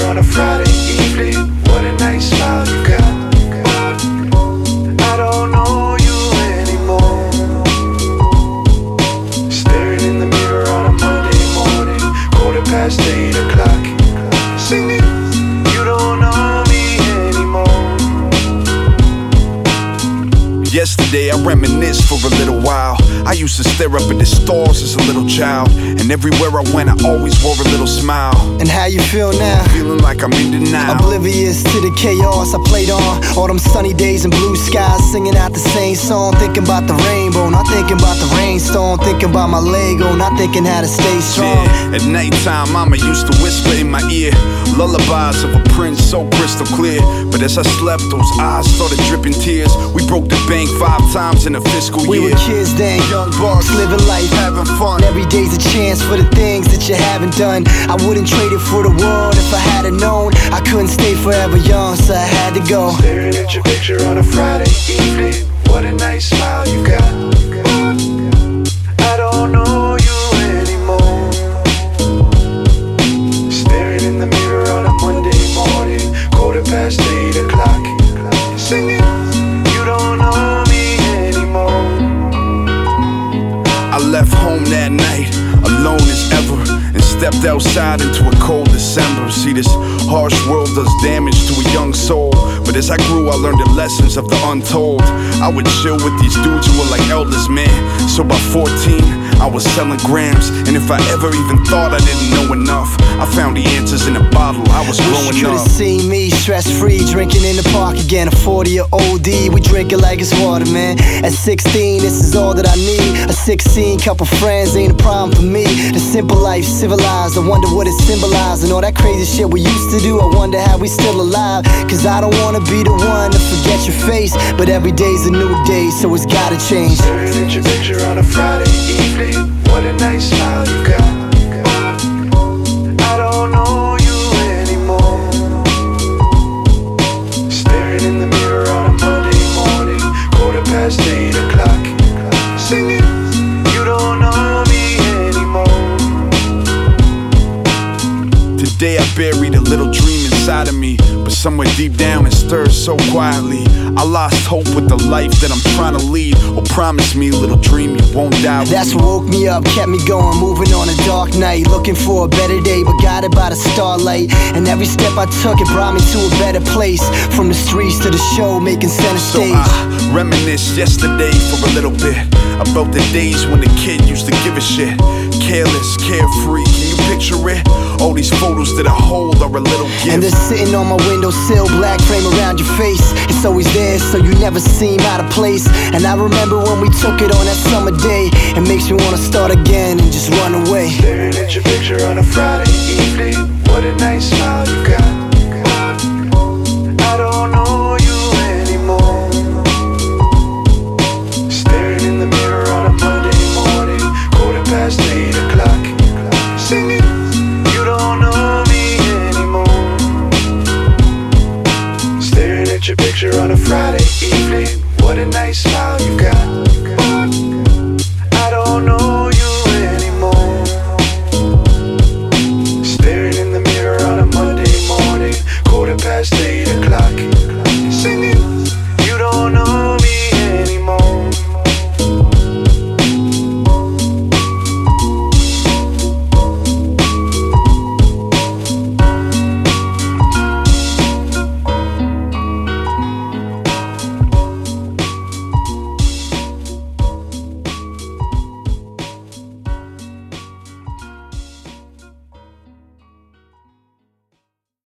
on a Friday evening. What a nice smile you got. I don't know you anymore. Staring in the mirror on a Monday morning, 8:15. Singing, you don't know me anymore. Yesterday I reminisced for a little while. I used to stare up at the stars as a little child, and everywhere I went I always wore a little smile. And how you feel now? Feeling like I'm in denial, oblivious to the chaos I played on. All them sunny days and blue skies, singing out the same song. Thinking about the rainbow, not thinking about the rainstorm. Thinking about my Lego, not thinking how to stay strong. Yeah. At nighttime mama used to whisper in my ear lullabies of a prince so crystal clear. But as I slept, those eyes started dripping tears. We broke the bank 5 times in a fiscal year. We were kids then, young bucks, living life, having fun. Every day's a chance for the things that you haven't done. I wouldn't trade it for the world if I had known. I couldn't stay forever young, so I had to go. Staring at your picture on a Friday evening. What a nice smile you got. I don't know you anymore. Staring in the mirror on a Monday morning, 8:15. Singing, you don't know me anymore. I left home that night, alone as ever, and stepped outside into a cold December. See, this harsh world does damage to a young soul, but as I grew I learned the lessons of the untold. I would chill with these dudes who were like elders, man. So by 14 I was selling grams, and if I ever even thought I didn't know enough, I found the answers in a bottle. I was growing you up. Could've seen me stress-free, drinking in the park again. A 40 or OD, we drink it like it's water, man. At 16, this is all that I need. A 16, couple friends ain't a problem for me. The simple life, civilized, I wonder what it symbolized. And all that crazy shit we used to do, I wonder how we still alive. Cause I don't wanna be the one to forget your face, but every day's a new day, so it's gotta change. Staring at your picture on a Friday evening. What a nice smile you got. I don't know you anymore. Staring in the mirror on a Monday morning, 8:15. Singing, you don't know me anymore. Today I buried a little dream inside of me, but somewhere deep down it stirs so quietly. I lost hope with the life that I'm trying to lead. Oh, promise me, little dream, you won't die with That's me. what woke me up, kept me going, moving on a dark night, looking for a better day, but guided by the starlight. And every step I took, it brought me to a better place. From the streets to the show, making center So stage. I reminisce yesterday for a little bit about the days when the kid used to give a shit. Careless, carefree, can you picture it? All these photos that I hold are a little gift. And they're sitting on my windowsill, black frame around your face. It's always there, so you never seem out of place. And I remember when we took it on that summer day. It makes me wanna start again and just run away. Staring at your picture on a Friday evening. What a nice smile you got. I don't know you anymore. Staring in the mirror on a Monday morning, 8:15. Singing, you don't know me anymore. Staring at your picture on a Friday evening. What a nice smile you got.